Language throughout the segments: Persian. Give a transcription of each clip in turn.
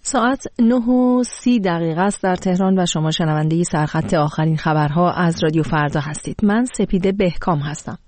ساعت 9:30 است در تهران و شما شنونده سرخط آخرین خبرها از رادیو فردا هستید. من سپیده بهکام هستم.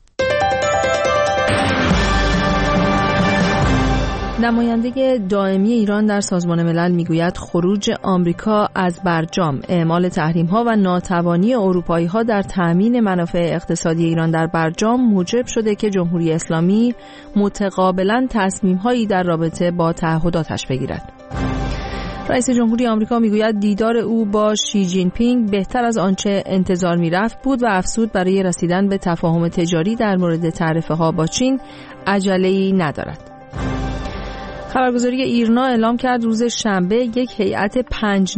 نماینده دائمی ایران در سازمان ملل میگوید خروج آمریکا از برجام، اعمال تحریم‌ها و ناتوانی اروپایی‌ها در تأمین منافع اقتصادی ایران در برجام موجب شده که جمهوری اسلامی متقابلاً تصمیم‌هایی در رابطه با تعهداتش بگیرد. رئیس جمهوری آمریکا میگوید دیدار او با شی جین پینگ بهتر از آنچه انتظار میرفت بود و افزود برای رسیدن به تفاهم تجاری در مورد تعرفه‌ها با چین عجله‌ای ندارد. خبرگزاری ایرنا اعلام کرد روز شنبه یک هیئت 5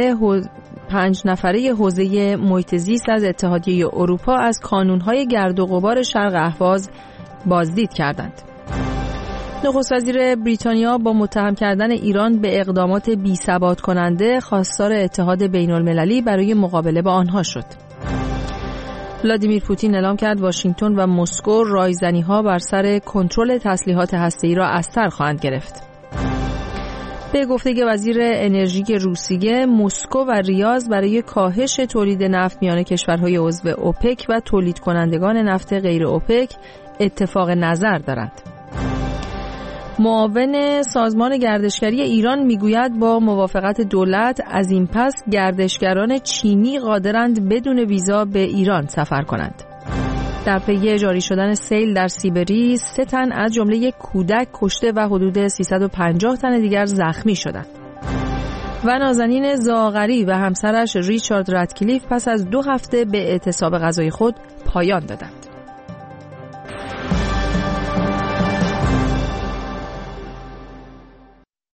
نفره حوزه محیط زیست از اتحادیه اروپا از کانون‌های گرد و غبار شرق اهواز بازدید کردند. نخست وزیر بریتانیا با متهم کردن ایران به اقدامات بی‌ثبات کننده خواستار اتحاد بین‌المللی برای مقابله با آنها شد. ولادیمیر پوتین اعلام کرد واشنگتن و مسکو رایزنی‌ها بر سر کنترل تسلیحات هسته‌ای را از سر خواهند گرفت. به گفته وزیر انرژی روسیه، مسکو و ریاض برای کاهش تولید نفت میان کشورهای عضو اوپک و تولید کنندگان نفت غیر اوپک اتفاق نظر دارند. معاون سازمان گردشگری ایران میگوید با موافقت دولت از این پس گردشگران چینی قادرند بدون ویزا به ایران سفر کنند. در پی جاری شدن سیل در سیبری 3 تن از جمله یک کودک کشته و حدود 350 تن دیگر زخمی شدند. و نازنین زاغری و همسرش ریچارد رادکلیف پس از 2 هفته به اعتصاب غذای خود پایان دادند.